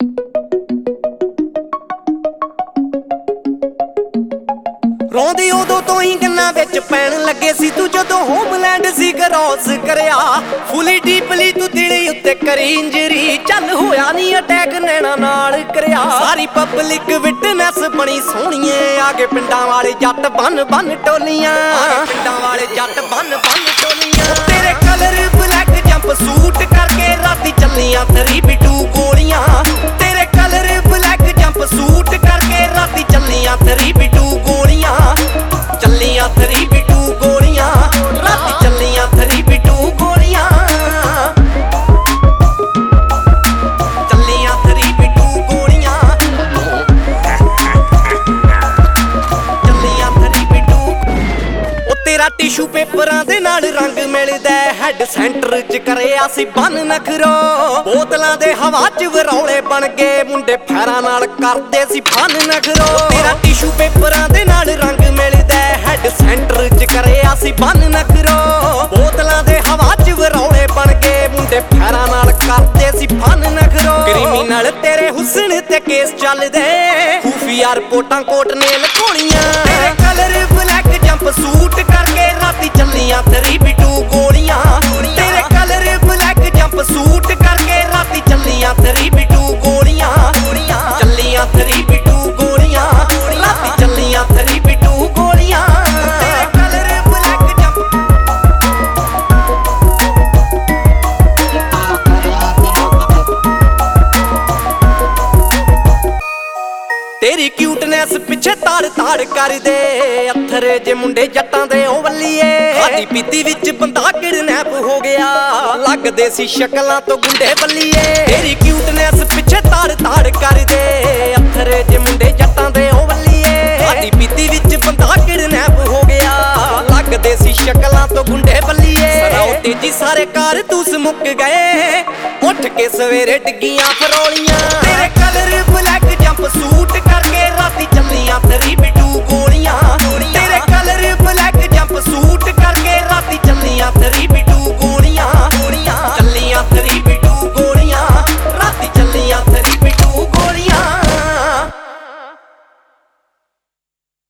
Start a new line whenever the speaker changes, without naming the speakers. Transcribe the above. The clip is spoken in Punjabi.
ਰੋਂਦੀ ਉਦੋਂ ਤੋਂ ਹੀ ਗੰਨਾਂ ਵਿੱਚ ਪੈਣ ਲੱਗੇ ਸੀ ਤੂੰ ਜਦੋਂ ਹੋਮਲੈਂਡ ਸੀ ਕ੍ਰੋਸ ਕਰਿਆ। ਫੁੱਲੀ ਡੀਪਲੀ ਤੂੰ ਦਿਲ ਉੱਤੇ ਕਰੀ ਇੰਜਰੀ, ਚੱਲ ਹੋਇਆ ਨਹੀਂ ਅਟੈਕ ਨੈਣਾ ਨਾਲ ਕਰਿਆ। ਸਾਰੀ ਪਬਲਿਕ ਵਿਟਨੈਸ ਬਣੀ ਸੋਹਣੀਏ, ਆਗੇ ਪਿੰਡਾਂ ਵਾਲੇ ਜੱਟ ਬੰਨ ਬੰਨ ਟੋਲੀਆਂ, ਪਿੰਡਾਂ ਵਾਲੇ ਜੱਟ ਬੰਨ ਬੰਨ ਟੋਲੀਆਂ। ਤੇਰੇ ਕਲਰ ਬਲੈਕ ਜੰਪ ਸੂਟ ਕਰਕੇ ਰਾਤੀ ਚੱਲੀਆਂ 3v2 ਗੋਲੀਆਂ। ਤੇਰੇ ਕਲਰ ਬਲੈਕ ਜੰਪ ਸੂਟ ਕਰਕੇ ਰਾਤੀ ਚੱਲੀਆਂ 3v2 ਗੋਲੀਆਂ। ਚੱਲੀਆਂ 3v2 ਗੋਲੀਆਂ, ਰਾਤੀ ਚੱਲੀਆਂ 3v2 ਗੋਲੀਆਂ। ਚੱਲੀਆਂ 3v2 ਗੋਲੀਆਂ, ਚੱਲੀਆਂ 3v2। ਉਹ ਤੇਰਾ ਟਿਸ਼ੂ ਪੇਪਰਾਂ ਦੇ ਨਾਲ ਰੰਗ ਮਿਲਦਾ, ਹੈਡ ਸੈਂਟਰ 'ਚ ਕਰਿਆ ਸੀ ਬੰਨ ਨਖਰੋ। ਬੋਤਲਾਂ ਦੇ ਹਵਾ 'ਚ ਵਰੌਲੇ ਬਣ ਗਏ, ਮੁੰਡੇ ਫੈਰਾਂ ਨਾਲ ਕਰਦੇ ਸੀ ਬੰਨ ਨਖਰੋ। ਤੇਰਾ ਟਿਸ਼ੂ ਪੇਪਰਾਂ ਦੇ ਨਾਲ ਰੰਗ ਮਿਲਦਾ, ਹੈਡ ਸੈਂਟਰ 'ਚ ਕਰਿਆ ਸੀ ਬੰਨ ਨਖਰੋ। ਬੋਤਲਾਂ ਦੇ ਹਵਾ 'ਚ ਵਰੌਲੇ ਬਣ ਗਏ, ਮੁੰਡੇ ਫੈਰਾਂ ਨਾਲ ਕਰਦੇ ਸੀ ਬੰਨ ਨਖਰੋ। ਕ੍ਰਿਮੀਨਲ ਤੇਰੇ ਹੁਸਨ ਤੇ ਕੇਸ ਚੱਲਦੇ, ਖੂਫੀਆ ਰਿਪੋਰਟਾਂ ਕੋਰਟ ਨੇ ਲਕੋਣੀਆਂ। ਤੇਰੇ ਕਲਰ ਬਲੈਕ ਜੰਪ ਸੂਟ ਕਰਕੇ ਰਾਤੀ ਚੱਲੀਆਂ 3v2 ਗੋਲੀਆਂ। ਤੇਰੇ ਕਲਰ ਬਲੈਕ ਜੰਪ ਸੂਟ ਕਰਕੇ ਰਾਤੀ ਚੱਲੀਆਂ 3v2 ਗੋਲੀਆਂ। ਚੱਲੀਆਂ 3v2 ਗੋਲੀਆਂ, ਰਾਤੀ ਚੱਲੀਆਂ 3v2 ਗੋਲੀਆਂ। ਤੇਰੇ ਕਲਰ ਬਲੈਕ ਜੰਪ ਤੇਰੀ ਕਿਊਟਨੈਸ ਪਿੱਛੇ ਤਾੜ ਤਾੜ ਕਰਦੇ, ਅੱਥਰੇ ਜੇ ਮੁੰਡੇ ਜੱਟਾਂ ਦੇ ਉਹ ਵੱਲੀਏ। ਖਾਦੀ ਪੀਤੀ ਵਿੱਚ ਬੰਦਾ ਕਿਡਨੈਪ ਹੋ ਗਿਆ, ਲੱਗਦੇ ਸੀ ਸ਼ਕਲਾਂ ਤੋਂ ਗੁੰਡੇ ਬੱਲੀਏ। ਤੇਰੀ ਕਿਊਟਨੈਸ ਪਿੱਛੇ ਤਾੜ ਤਾੜ ਕਰਦੇ, ਅੱਥਰੇ ਜੇ ਮੁੰਡੇ ਜੱਟਾਂ ਦੇ ਉਹ ਵੱਲੀਏ। ਖਾਦੀ ਪੀਤੀ ਵਿੱਚ ਬੰਦਾ ਕਿਡਨੈਪ ਹੋ ਗਿਆ, ਲੱਗਦੇ ਸੀ ਸ਼ਕਲਾਂ ਤੋਂ ਗੁੰਡੇ ਬੱਲੀਏ। ਸਰਾਓ ਤੇਜੀ ਸਾਰੇ ਕਾਰਤੂਸ ਮੁੱਕ ਗਏ, ਉੱਠ ਕੇ ਸਵੇਰੇ ਡਿੱਗੀਆਂ ਫਰੋਲੀਆਂ। ਤੇਰੇ ਕਲਰ